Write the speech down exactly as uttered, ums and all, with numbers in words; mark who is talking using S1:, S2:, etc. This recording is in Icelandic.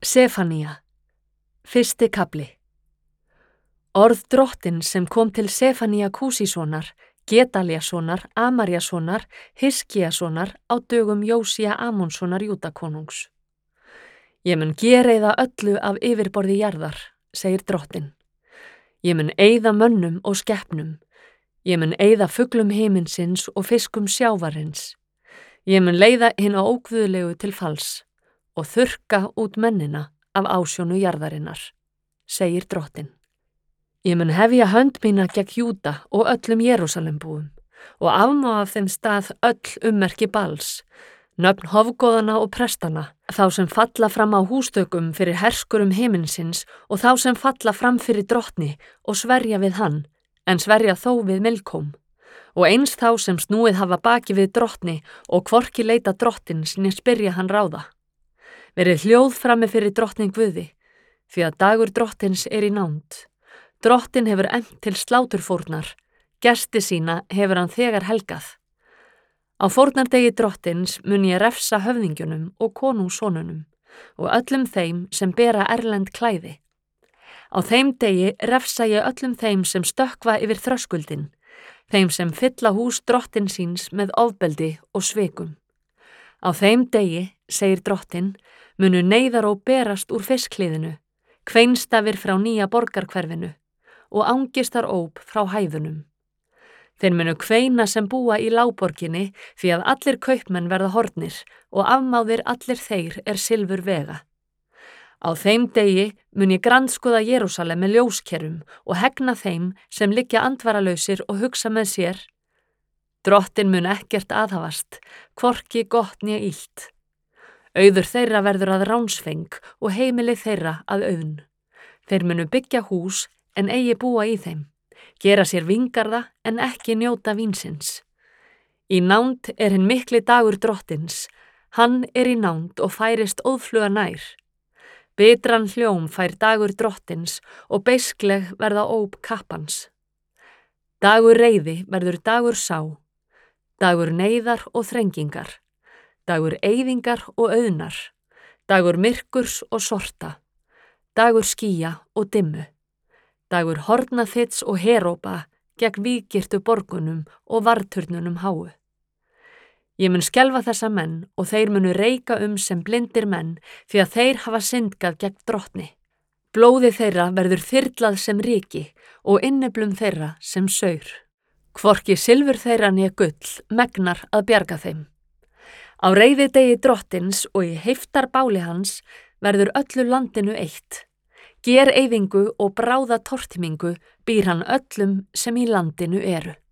S1: Sefanía. Fyrsti kafli. Orð Drottins sem kom til Sefanía Kúsísonar, Gedalíassonar, Amarjasonar, Hiskiasonar á dögum Jósía Amonssonar Júdakonungs. Ég mun gereiða öllu af yfirborði jarðar, segir Drottinn. Ég mun eyða mönnum og skepnum. Ég mun eyða fuglum himinsins og fiskum sjávarins. Ég mun leiða hina óguðlegu til falls og þurrka út mennina af ásjónu jarðarinnar, segir Drottinn. Ég mun hefja hönd mína gegn Júda og öllum Jerúsalembúum og afmá af þeim stað öll ummerki Bals, nöfn hofgoðana og prestana, þá sem falla fram á hústökum fyrir herskurum himinsins og þá sem falla fram fyrir Drottni og sverja við hann, en sverja þó við Milkóm, og eins þá sem snúið hafa baki við Drottni og hvorki leita Drottins né spyrja hann ráða. Verið hljóð frammi fyrir Drottni Guði, því að dagur Drottins er í nánd. Drottinn hefur efnt til sláturfórnar, gesti sína hefur hann þegar helgað. Á fórnardegi Drottins mun ég refsa höfðingjunum og konungssonunum og öllum þeim sem bera erlend klæði. Á þeim degi refsa ég öllum þeim sem stökkva yfir þröskuldin, þeim sem fylla hús Drottins síns með ofbeldi og svikum. Á þeim degi, segir Drottinn, munu neyðaróp berast úr fiskhliðinu, kveinstafir frá nýja borgarhverfinu og angistaróp frá hæðunum. Þeir munu kveina sem búa í lágborginni því að allir kaupmenn verða horfnir og afmáðir allir þeir er silfur vega. Á þeim degi mun ég grandskoða Jerúsalem með ljóskerum og hegna þeim sem liggja andvaralausir og hugsa með sér: Drottinn mun ekkert aðhafast, hvorki gott né illt. Auður þeirra verður að ránsfeng og heimili þeirra að auðn. Þeir munu byggja hús en eigi búa í þeim, gera sér vingarða en ekki njóta vínsins. Í nánd er hinn mikli dagur Drottins, hann er í nánd og færist óðfluga nær. Bitran hljóm fær dagur Drottins og beiskleg verða óp kappans. Dagur reiði verður dagur sá, dagur neyðar og þrengingar, dagur eyðingar og auðnar, dagur myrkurs og sorta, dagur skýja og dimmu, dagur hornaþits og herópa gegn víggirtu borgunum og varðturnunum háu. Ég mun skelfa þessa menn og þeir munu reika um sem blindir menn því að þeir hafa syndgað gegn Drottni. Blóði þeirra verður þyrlað sem ryki og innyflum þeirra sem saur. Hvorki silfur þeirra né gull megnar að bjarga þeim. Á reiðidegi Drottins og í heiftarbáli hans verður öllu landinu eitt. Gereyðingu og bráða tortímingu býr hann öllum sem í landinu eru.